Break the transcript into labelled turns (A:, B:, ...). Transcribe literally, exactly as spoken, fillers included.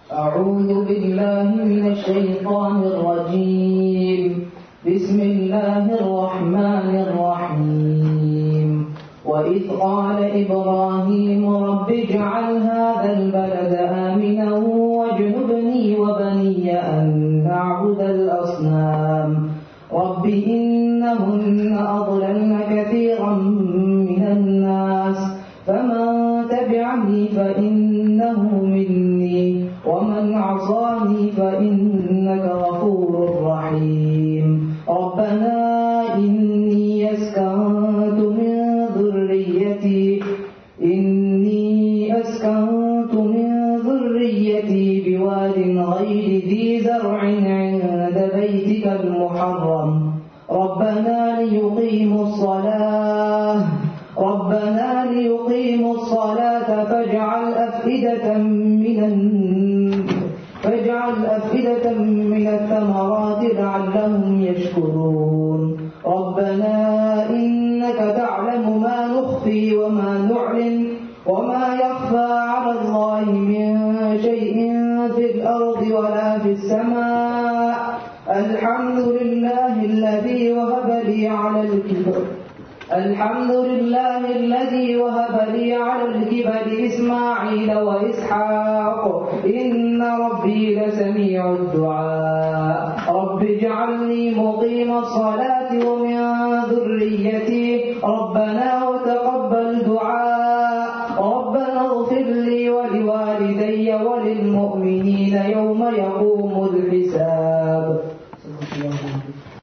A: أعوذ بالله من الشيطان الرجيم. بسم الله الرحمن الرحيم. وإذ قال إبراهيم رب اجعل هذا البلد آمنا واجنبني وبني أن نعبد الأصنام رب إنهن أضللن كثيرا من الناس فمن تبعني فإنه مني ومن عصاني فإنك غفور رحيم. ربنا إني أسكنت من ذريتي إني أسكنت من ذريتي بواد غير ذي زرع عند بيتك المحرم ربنا ليقيموا الصلاة ربنا ليقيموا الصلاة فاجعل أفئدة من فاجعل أفئدة من الثمرات لعلهم يشكرون. ربنا إنك تعلم ما نخفي وما نعلن وما يخفى على الله من شيء في الأرض ولا في السماء. الحمد لله الذي وهب لي على الكبر الحمد لله الذي وهب لي على الكبر إسماعيل وإسحاق إن ربي لسميع الدعاء. رب اجعلني مقيم الصلاة ومن ذريتي ربنا